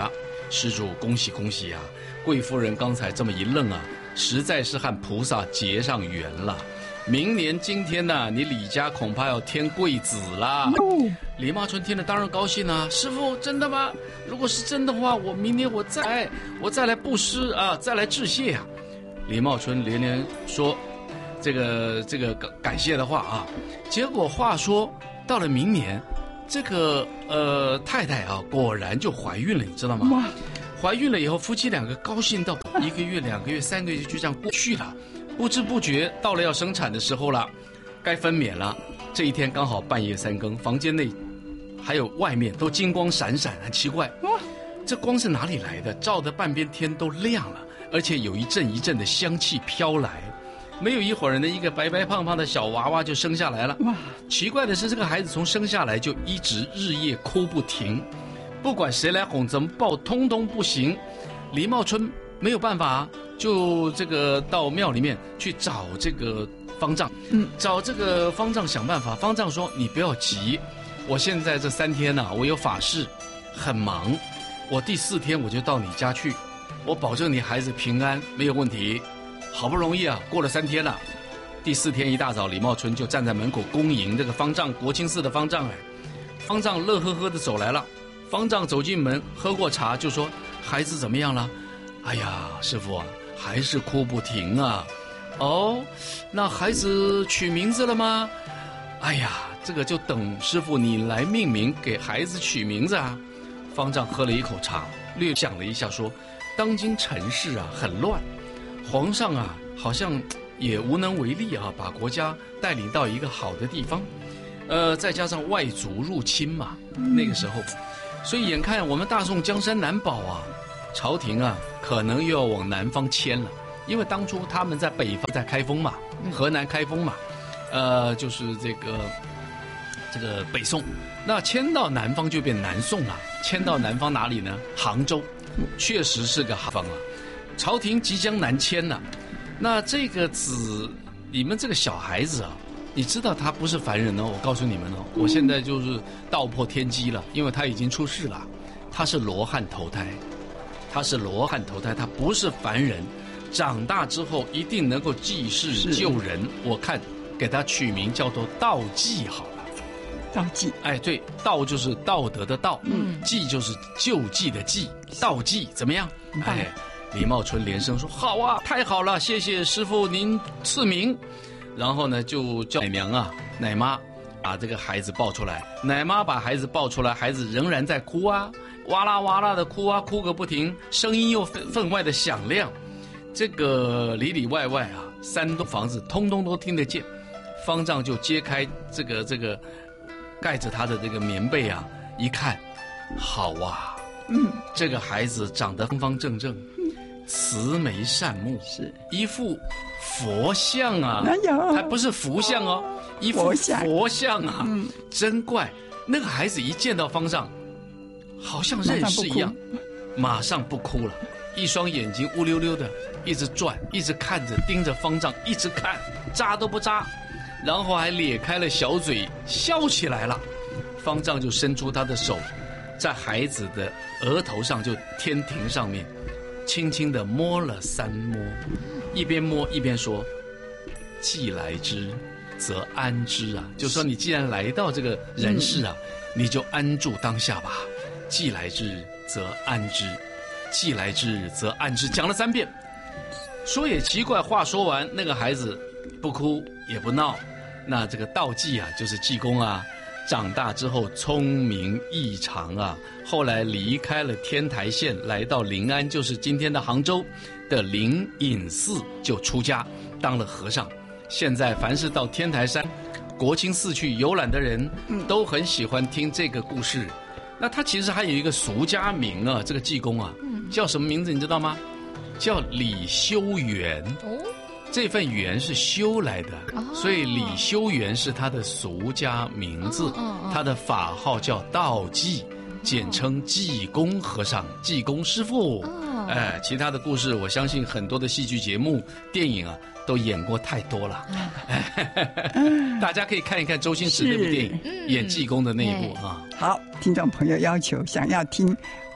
施主恭喜恭喜啊！贵夫人刚才这么一愣啊，实在是和菩萨结上缘了。明年今天呢，你李家恐怕要添贵子啦。李茂春听了当然高兴啊，师父真的吗？如果是真的话，我明年我再来布施啊，再来致谢啊。李茂春连连说这个感谢的话啊。结果话说到了明年，这个太太啊，果然就怀孕了，你知道吗？怀孕了以后，夫妻两个高兴到1个月、2个月、3个月就这样过去了。不知不觉到了要生产的时候了，该分娩了。这一天刚好半夜3更，房间内还有外面都金光闪闪，很奇怪，这光是哪里来的？照得半边天都亮了，而且有一阵一阵的香气飘来。没有一会儿呢，一个白白胖胖的小娃娃就生下来了。奇怪的是，这个孩子从生下来就一直日夜哭不停，不管谁来哄怎么抱，通通不行。李茂春没有办法，就这个到庙里面去找这个方丈，找这个方丈想办法。方丈说：“你不要急，我现在这3天呢，我有法事，很忙。我第4天我就到你家去，我保证你孩子平安，没有问题。”好不容易啊，过了3天了，第4天一大早，李茂春就站在门口恭迎这个方丈，国清寺的方丈。方丈乐呵呵的走来了。方丈走进门，喝过茶就说：“孩子怎么样了？”“哎呀，师父啊，还是哭不停啊。”“哦，那孩子取名字了吗？”“哎呀，这个就等师父你来命名，给孩子取名字啊。”方丈喝了一口茶，略想了一下说：“当今尘世啊，很乱。皇上啊，好像也无能为力啊，把国家带领到一个好的地方，再加上外族入侵嘛，那个时候，所以眼看我们大宋江山难保啊，朝廷啊可能又要往南方迁了，因为当初他们在北方在开封嘛，河南开封嘛，就是这个北宋，那迁到南方就变南宋了，迁到南方哪里呢？杭州，确实是个好方啊。朝廷即将南迁了，那这个你们这个小孩子啊，你知道他不是凡人哦，我告诉你们哦，我现在就是道破天机了，因为他已经出世了，他是罗汉投胎，他不是凡人，长大之后一定能够济世救人。我看给他取名叫做道济好了。 道济， 哎，对，道就是道德的道，济就是救济的济，道济怎么样？哎。李茂春连声说：“好啊，太好了，谢谢师父您赐名。”然后呢，就叫奶妈把这个孩子抱出来。奶妈把孩子抱出来，孩子仍然在哭啊，哇啦哇啦的哭啊，哭个不停，声音又分外的响亮。这个里里外外啊，3栋房子通通都听得见。方丈就揭开这个盖着他的这个棉被啊，一看，好啊，这个孩子长得方方正正。慈眉善目，是一副佛像啊，还不是福像哦，一副佛像啊，真怪。那个孩子一见到方丈，好像认识一样，马上不哭了，一双眼睛乌溜溜的，一直转，一直看着，盯着方丈，一直看，眨都不眨，然后还咧开了小嘴，笑起来了。方丈就伸出他的手，在孩子的额头上，就天庭上面。轻轻地摸了3摸，一边摸一边说：“既来之，则安之啊！”就说你既然来到这个人世啊，你就安住当下吧。既来之，则安之；既来之，则安之。讲了3遍。说也奇怪，话说完，那个孩子不哭也不闹。那这个道济啊，就是济公啊。长大之后聪明异常啊，后来离开了天台县，来到临安，就是今天的杭州的灵隐寺，就出家当了和尚。现在凡是到天台山、国清寺去游览的人，都很喜欢听这个故事。那他其实还有一个俗家名啊，这个济公啊，叫什么名字你知道吗？叫李修缘。这份缘是修来的，所以李修缘是他的俗家名字，他的法号叫道济，简称济公和尚、济公师傅。其他的故事我相信很多的戏剧节目、电影啊都演过太多了。大家可以看一看周星驰那部电影，演济公的那一部啊。 好，听众朋友要求想要听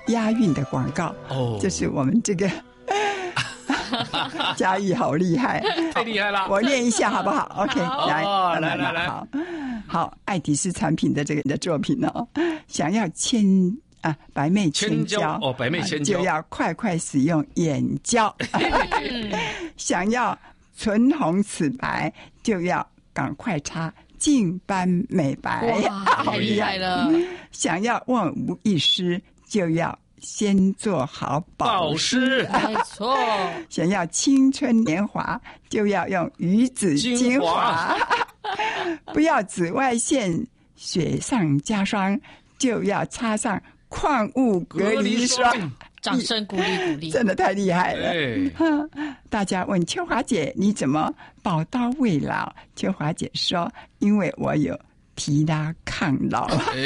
押韵的广告。 哦， 就是我们这个嘉义好厉害， 太厉害了！ 我念一下好不好 ？OK， 来，好，爱迪斯产品的这个的作品哦，想要白媚千娇哦，白媚千娇就要快快使用眼胶，想要唇红齿白就要赶快擦净斑美白， 哇，太厉害了！ 想要万无一失就要先做好保湿， 没错。 想要青春年华就要用鱼子精华，不要紫外线雪上加霜就要擦上矿物隔离霜。 掌声鼓励， 真的太厉害了！大家问秋华姐你怎么宝刀未老？秋华姐说：“因为我有提拉抗老。”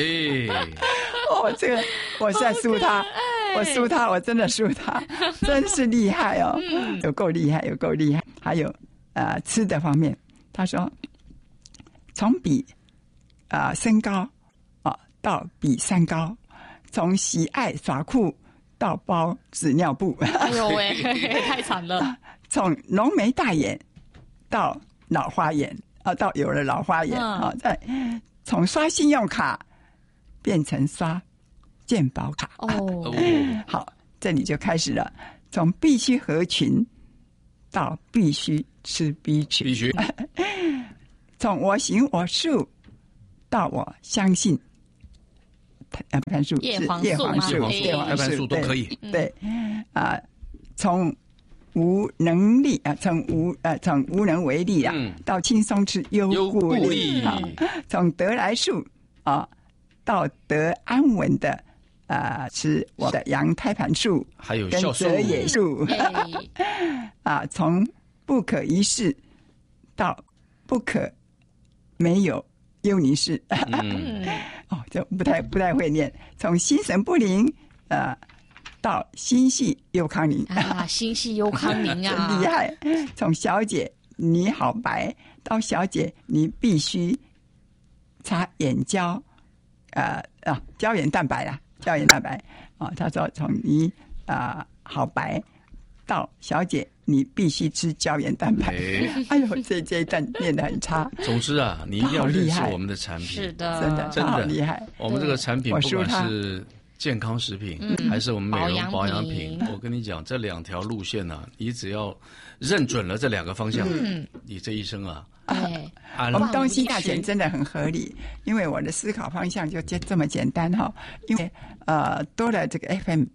这个我在输他，我真的输他，真是厉害哦，有够厉害。还有吃的方面，他说从比身高到比三高，从喜爱耍酷到包纸尿布， 哎呦喂，太惨了！ 从浓眉大眼到老花眼到有了老花眼再从刷信用卡变成刷健保卡好，这里就开始了，从必须合群到必须吃 B 群， 必须从我行我素到我相信。叶黄素是叶黄素都可以。 对从无能力从无能为力到轻松吃优故力从得来速到得安稳的吃我的羊胎盘素， 还有跟泽野素从不可一世到不可没有幽尼氏。就不太会念。从心神不宁到心系优康宁心系优康宁啊， 真厉害。从小姐你好白到小姐你必须擦眼胶胶原蛋白他说从你好白到小姐你必须吃胶原蛋白。哎呦，这一段念得很差。 总之你一定要认识我们的产品。 是的， 真的好厉害。 我们这个产品不管是健康食品还是我们美容保养品，我跟你讲，这两条路线你只要认准了这两个方向，你这一生我们东西大钱真的很合理，因为我的思考方向就这么简单因为多了这个 FM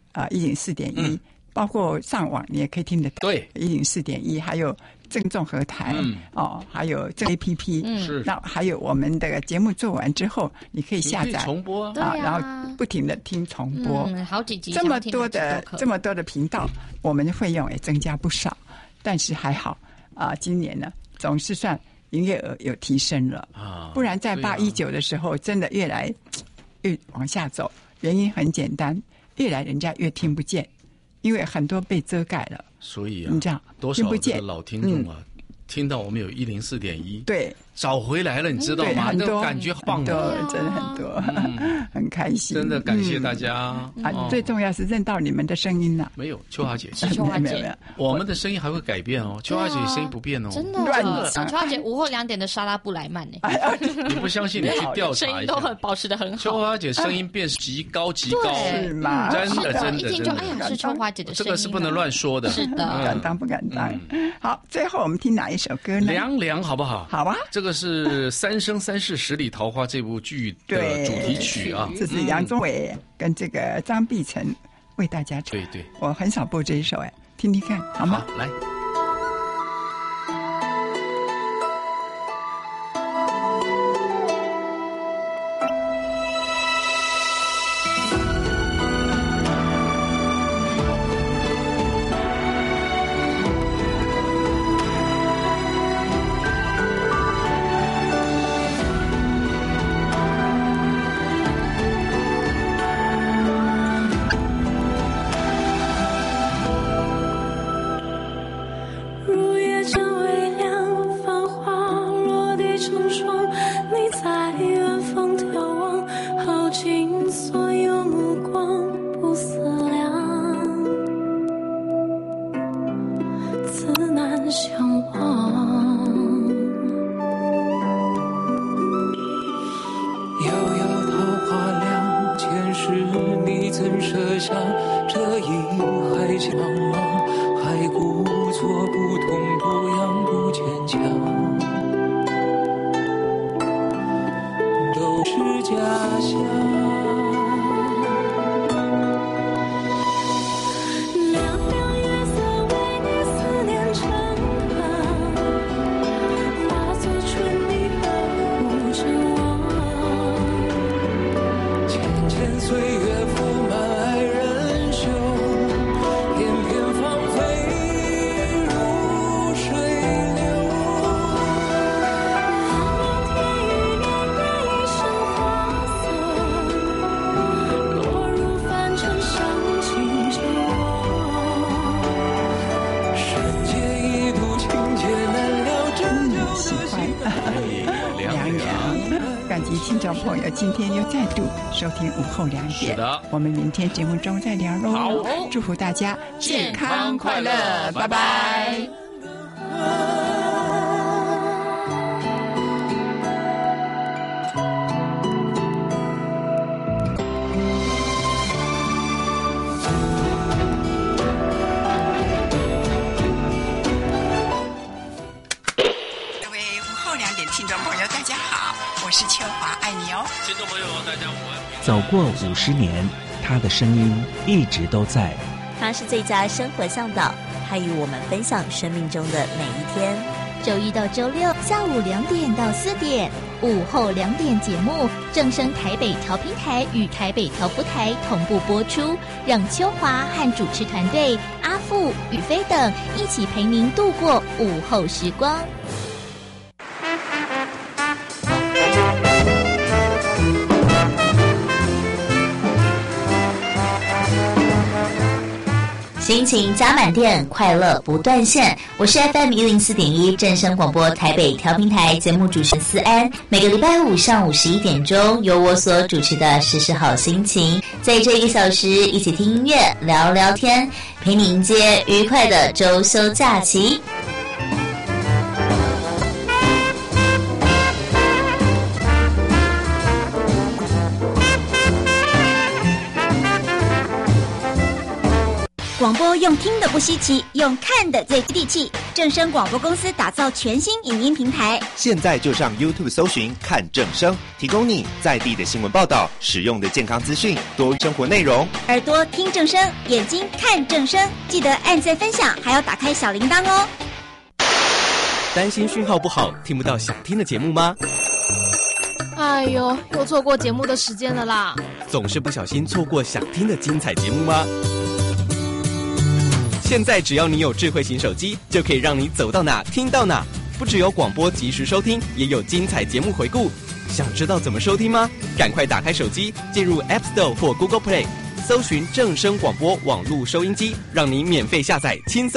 104.1。包括上网你也可以听得到， 对 104.1，还有正综合台还有正 APP， 是， 那还有我们的节目做完之后，你可以下载重播然后不停的听重播， 好几集这么多的频道，我们的费用也增加不少，但是还好今年呢总是算营业额有提升了不然在819的时候真的越来越往下走，原因很简单，越来人家越听不见。因为很多被遮盖了， 所以你知道多少的老听众听到我们有104.1， 对， 找回来了，你知道吗？ 很多感觉棒， 真的很多，很开心。 真的感谢大家最重要是认到你们的声音了。 没有秋华姐， 秋华姐， 我们的声音还会改变秋华姐声音不变真的乱讲。秋华姐午后2点的莎拉布莱曼呢？ 你不相信，你去调查一下， 声音都很保持得很好。 秋华姐声音变极高， 是吗？ 真的， 一听就哎呀，是秋华姐的声音， 这个是不能乱说的。 是的， 不敢当。好，最后我们听哪一首歌呢？ 凉凉好不好？ 好啊， 这个是《三生三世十里桃花》这部剧的主题曲这是杨宗纬跟这个张碧晨为大家唱。 对， 我很少播这一首听听看好吗？ 好，来。 相望。 遥遥桃花凉，前世你怎设想？这一海茫茫，海故作不同，不样不坚强，都是假象。 听众朋友，今天又再度收听午后2点。 是的， 我们明天节目中再聊喽。 好， 祝福大家健康快乐，拜拜。各位午后2点听众朋友，大家好。我是秋华，爱你哦。 听众朋友，大家午安。 走过50年，他的声音一直都在。 他是最佳生活向导，他与我们分享生命中的每一天。 周一到周六下午2点到4点，午后2点节目正声台北调频台与台北调布台同步播出，让秋华和主持团队阿富、宇飞等一起陪您度过午后时光。 心情加满电，快乐不断线。我是 FM 104.1正声广播台北调频台节目主持人思安。每个礼拜五上午11点钟，由我所主持的时时好心情，在这1个小时一起听音乐、聊聊天，陪你迎接愉快的周休假期。 广播用听的不稀奇，用看的最接地气。正声广播公司打造全新影音平台， 现在就上 YouTube 搜寻看正声，提供你在地的新闻报道、实用的健康资讯、多生活内容。 耳朵听正声，眼睛看正声，记得按赞分享，还要打开小铃铛哦。 担心讯号不好，听不到想听的节目吗？ 哎呦，又错过节目的时间了啦！ 总是不小心错过想听的精彩节目吗？现在只要你有智慧型手机，就可以让你走到哪听到哪。不只有广播及时收听，也有精彩节目回顾。想知道怎么收听吗？赶快打开手机，进入 App Store 或 Google Play， 搜寻正声广播网络收音机，让你免费下载轻松